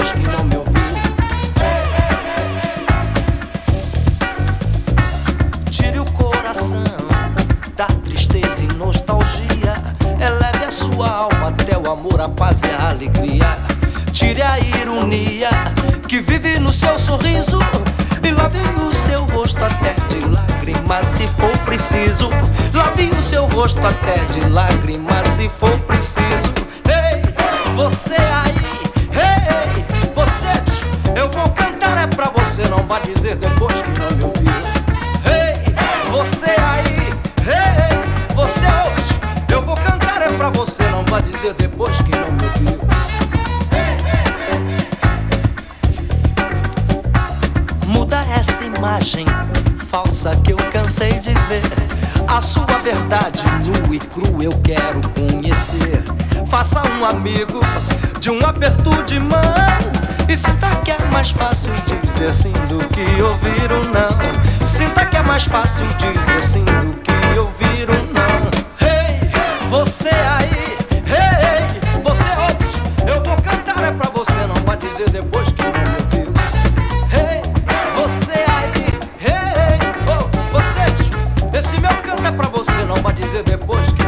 depois que não me ouviu. Tire o coração da tristeza e nostalgia, eleve a sua alma até o amor, a paz e a alegria. Tire a ironia que vive no seu sorriso e lave o seu rosto até de lágrimas se for preciso. Lave o seu rosto até de lágrimas se for preciso. Ei, você aí, ei, você, eu vou cantar é pra você, não vai dizer depois que não me ouviu. Ei, você aí, ei, você, eu vou cantar é pra você, não vai dizer depois que não me ouviu. Muda essa imagem falsa que eu cansei de ver. A sua verdade nua e crua eu quero conhecer. Faça um amigo de um aperto de mão e sinta que é mais fácil dizer sim do que ouvir um não. Sinta que é mais fácil dizer sim do que ouvir um não. Hey, você aí, hey, você, eu vou cantar é pra você, não vai dizer depois que não me ouviu. Esse meu canto é pra você, não vai dizer depois que